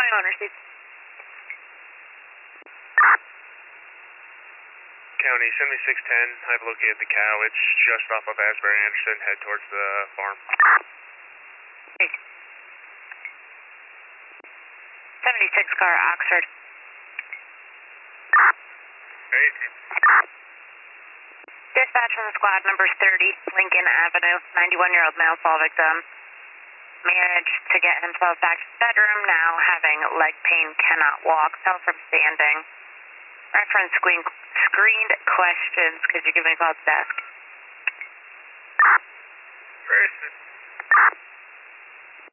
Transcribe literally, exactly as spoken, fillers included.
twenty-one, received. County, seventy-six ten, I've located the cow. It's just off of Asbury Anderson, head towards the farm. Hey. seventy-six car, Oxford. Hey. Dispatch from squad number thirty, Lincoln Avenue, ninety-one-year-old male fall victim. Managed to get himself back to his bedroom, now having leg pain, cannot walk, fell from standing. Reference screen, screened questions. Could you give me a call at the desk? Person.